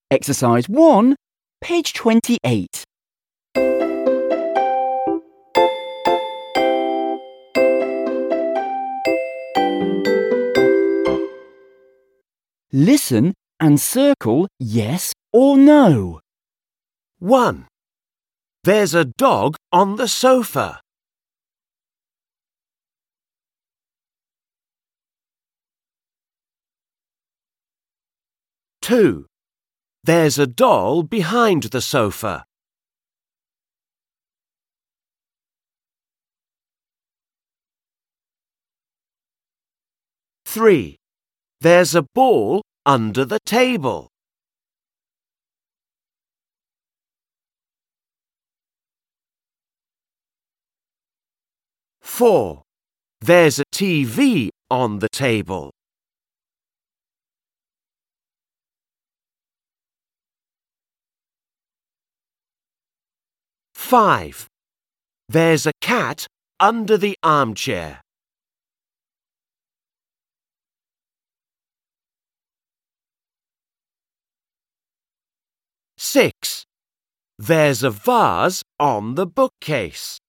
Exercise 1, page 28. Listen and circle yes or no. 1. There's a dog on the sofa. 2. There's a doll behind the sofa. 3. There's a ball under the table. 4. There's a TV on the table. 5. There's a cat under the armchair. 6. There's a vase on the bookcase.